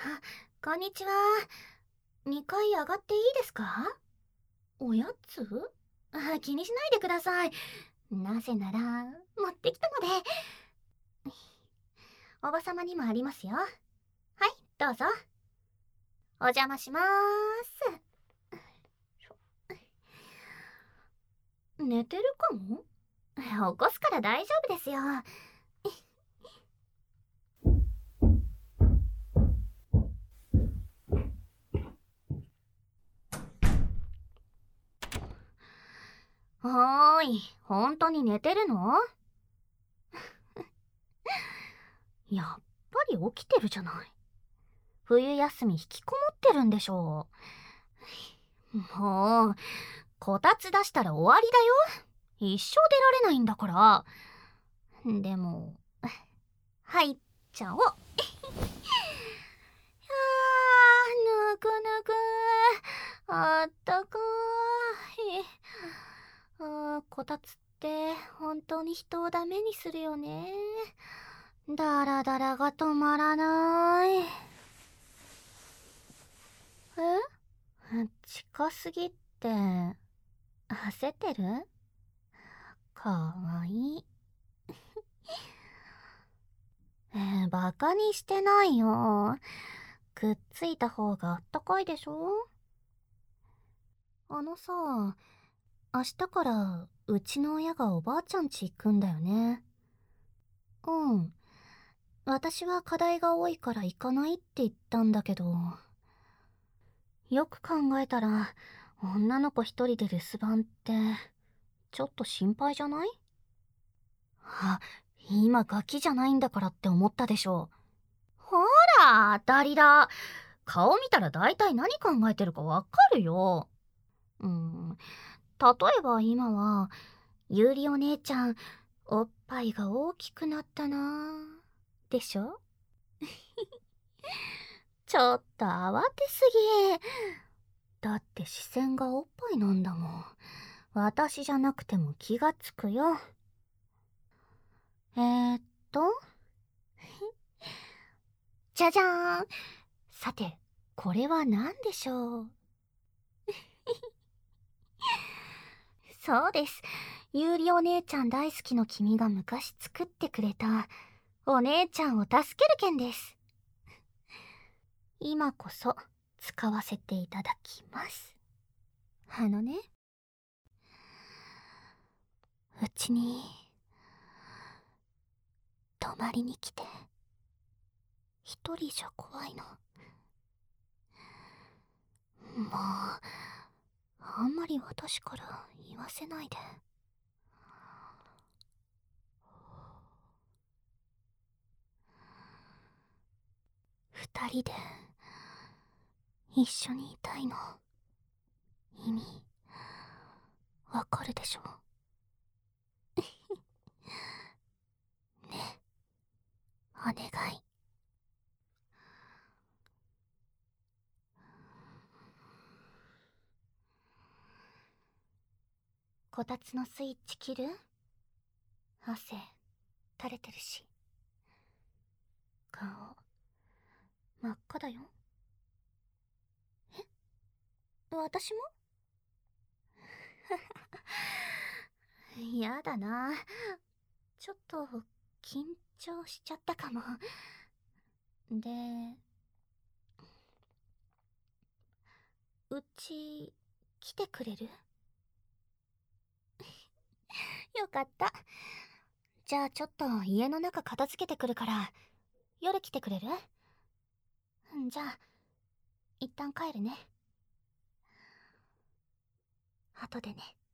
こんにちは。2階上がっていいですか？おやつ？気にしないでください。なぜなら、持ってきたので。おばさまにもありますよ。はい、どうぞ。お邪魔しまーす。寝てるかも？起こすから大丈夫ですよ。はーい、本当に寝てるの？やっぱり起きてるじゃない。冬休み引きこもってるんでしょう。もう、こたつ出したら終わりだよ。一生出られないんだから。でも、入っちゃおう。ぬくぬく。あったかい。こたつって本当に人をダメにするよね。ダラダラが止まらない。近すぎって焦ってる？かわいい。バカにしてないよ。くっついた方があったかいでしょ？あのさ、明日からうちの親がおばあちゃん家行くんだよね。うん。私は課題が多いから行かないって言ったんだけど、よく考えたら女の子一人で留守番ってちょっと心配じゃない？あ、今ガキじゃないんだからって思ったでしょ。ほら、当たりだ。顔見たら大体何考えてるかわかるよ。例えば今は、ゆうりお姉ちゃん、おっぱいが大きくなったなでしょ？ちょっと慌てすぎ。だって視線がおっぱいなんだもん。私じゃなくても気がつくよ。えーっと、じゃじゃーん。さて、これは何でしょう？そうです。ゆうりお姉ちゃん大好きの君が昔作ってくれた、お姉ちゃんを助ける剣です。今こそ使わせていただきます。うちに泊まりに来て、一人じゃ怖いの。もうあんまり私から言わせないで。二人で一緒にいたいの。意味わかるでしょ？ね、お願い。こたつのスイッチ切る？汗垂れてるし、顔真っ赤だよ。私も？やだな。ちょっと緊張しちゃったかも。で、うち来てくれる？よかった。じゃあちょっと家の中片付けてくるから、夜来てくれる？じゃあ、一旦帰るね。後でね。